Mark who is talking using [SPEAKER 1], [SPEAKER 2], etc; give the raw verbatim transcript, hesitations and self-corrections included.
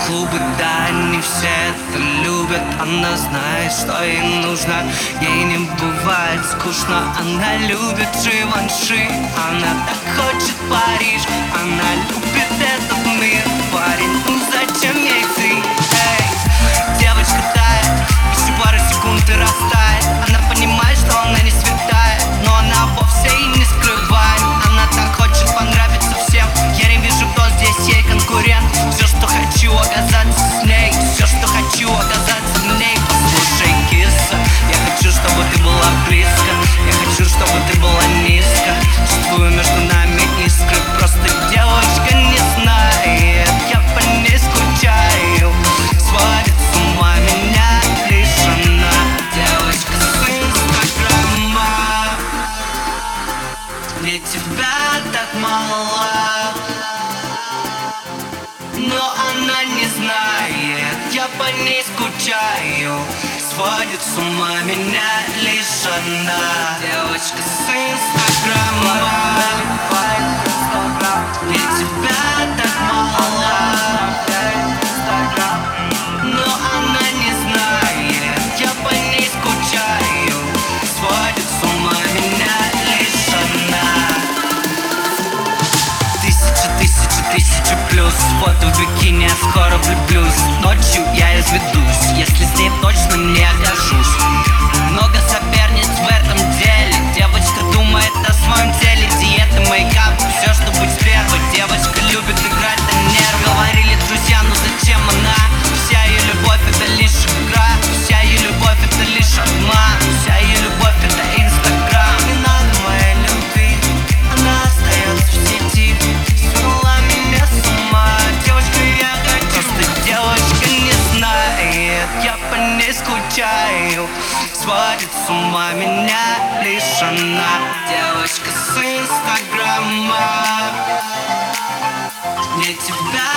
[SPEAKER 1] клубы, да, не все это любят. Она знает, что ей нужно, ей не бывает скучно. Она любит Живанши, она так хочет Париж. Она любит этот мир, парень, ну зачем ей ты? Эй, девочка тает, после пары секунд и растает. Она понимает, что она не святая, но она вовсе и не скрывает. Она так хочет понравиться всем, я не вижу, кто здесь ей конкурент. Все, что хочу, оказаться с ней, все, что хочу, оказаться в ней. Послушай, киса, я хочу, чтобы ты была близко, я хочу, чтобы ты была низко. Чувствую между нами искры, просто девочка не знает, я по ней скучаю. Сводит с ума меня лишь она, девочка с инстаграма. Ведь тебя так мало, но она не знает, я по ней скучаю. Сводит с ума меня лишь одна, девочка с инстаграма. Ведь тебя так мало, но она не знает, я по ней скучаю. Сводит с ума меня лишь одна. Тысяча, тысяча, тысяча плюс фото в бикини, я скоро влюблюсь. Ночью я изведусь, если с ней точно не окажусь. Много соперниц в этом деле, девочка думает о своем теле. Диета, мейкап, все, чтобы быть первой. Девочка любит играть на нервы. Говорили друзья, ну зачем она? Вся ее любовь это лишь игра, вся ее любовь это лишь обман, вся ее любовь это инстаграм. Не надо моей любви, она остается в сети. Свела меня с ума, девочка, я хочу. Просто девочка не знает, я по ней скучаю. Сводит с ума меня лишь она, девочка с инстаграма. Мне тебя